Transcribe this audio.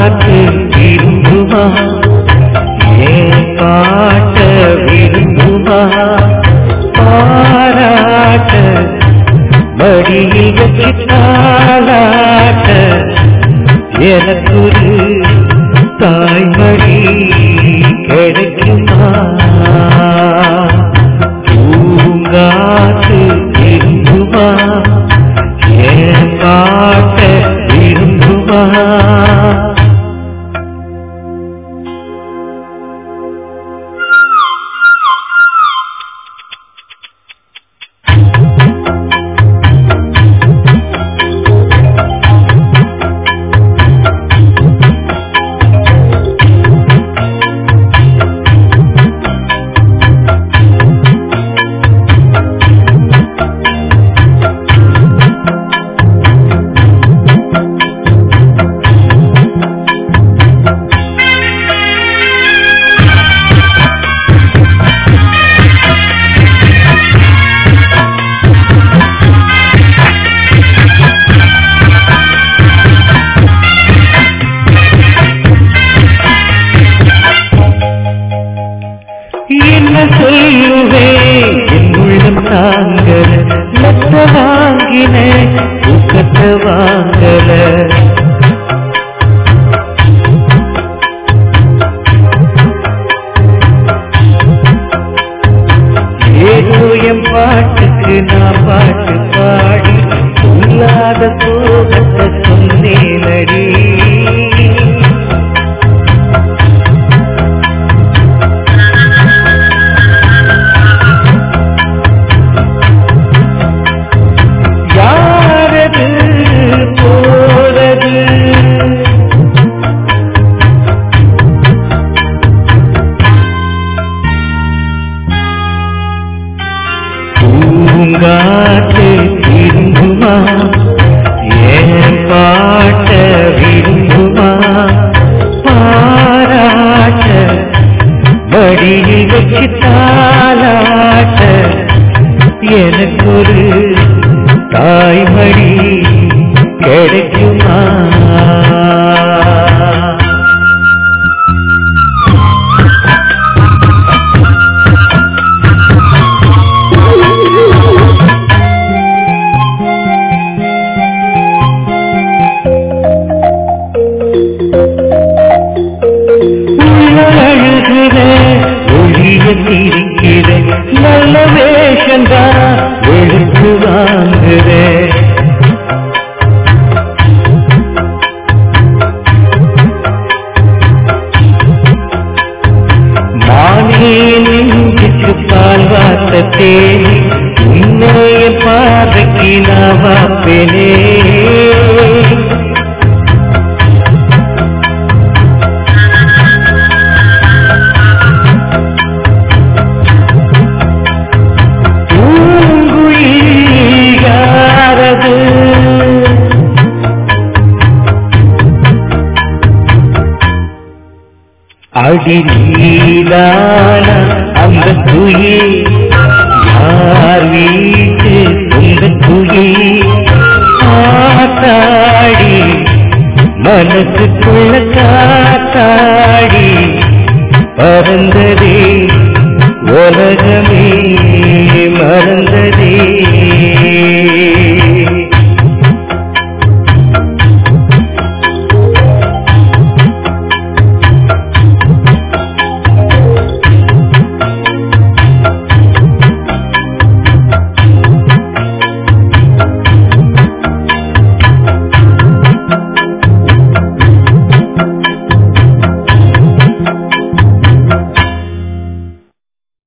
பூங்காற்று விரும்புமா ஏன் பாட்ட விரும்புமா பாராட்ட மடியில் வச்சு தாளாட்ட எனக்குரு தாய்மடி கிடைக்குமா பூங்காற்று விரும்புமா ஏன் பாட்ட விரும்புமா என்ன சொல்லுவேன் என் உள்ளம் தாங்கல லட்ச வாங்கின ஊக்கத்தை வாங்கல ஏதோ என் பாட்டுக்கு நான் பாட்டு பாடி இல்லாத சோகத்தை சொன்னேனடி பூங்காற்று விரும்புமா ஏன் பாட்ட விரும்புமா பாராட்ட மடியில் வச்சு தாளாட்ட எனக்கொரு தாய்மடி கிடைக்குமா சிரிக்கிறேன் நல்ல வேஷந்தா வெளுத்து வாங்குறேன் மானே நெஞ்சுக்கு பால் வார்த்த தேனி உன்னைய பார்வைக்கு நான் வாப்பேனே அடி நீதான அந்த குயில் யார் வீட்டு சொந்த குயில் ஆத்தாடி மனசுக்குள்ள காத்தாடி பறந்தது